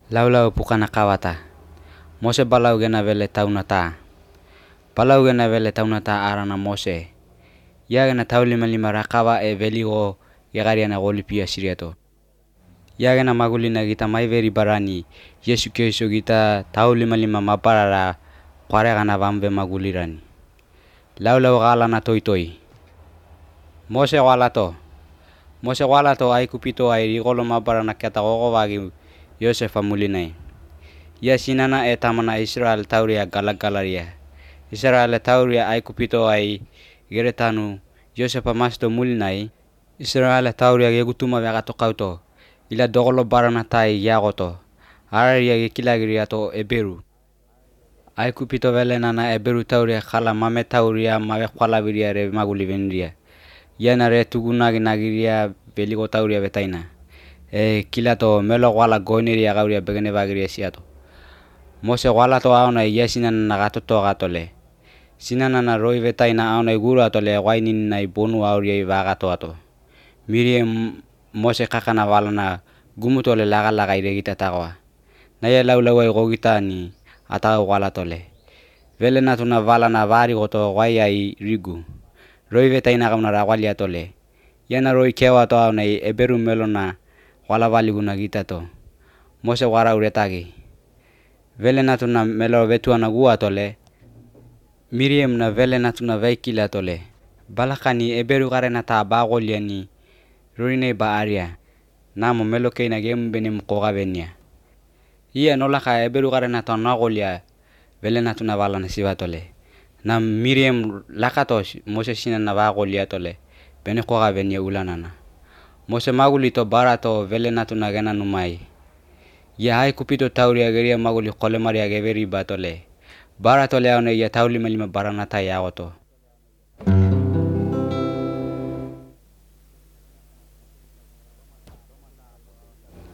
Laulau pukana kawata. Mose balau gena vele taunata. Balau gena vele taunata arana Mose. Ya gena taulima lima rakawa veligo yagariana golipia siriato. Ya gena magulina gita maiveri barani. Yesu Kristo gita taulima lima maparara kware gana vamve magulirani. Laulau galana toitoi. Mose walato. Mose walato ai kupito ai rigolo mabarana keta gogovagi Yosefa mulinai. Ya sinana tamana Israel tauria galagalaria. Israel tauria ai kupito ai geretanu Yosefa masto mulinai. Israel tauria gegutuma vegato kauto. Ila dogolo barana tai yagoto. Araria gekilagiriato eberu. Ai kupito velenana eberu tauria kala mame tauria mave kwalaviria re maguli venria. Yana re tugunagi nagiria veligo tauria vetaina. Kilato melo wala goiniria gauria begene vagiria siato. Mose wala to auna yesinana nagatoto gatole. Sinana na roi vetaina auna guru atole wainin na bonu auria vagato ato. Miriam Mose kakana walana gumutole laga iregita tawa. Naya laulau ai gogita ni ataga wala tole. Vele natuna valana vari goto wayai rigu. Roi vetaina gamna rawali atole. Yana roi kewa to auna eberu melona wala valiguna gita to. Mose wara uretagi. Vele natuna melo vetuana gua tole. Miriam na vele natuna veikila tole. Balakani eberu garena ta bagoliani. Rurine ba aria. Namo melo keina gem benim koga venia. Ia nolaka eberu garena ta nagolia. Vele natuna valana sivatole. Nam Miriam lakato Mose sinana bagolia tole. Bene koga venia ulanana. Mose magulito barato vele natuna gena numai. Ya ai kupito tauria geria maguli kole maria geveri batole. Baratole aune ya tauli malima baranata yagoto.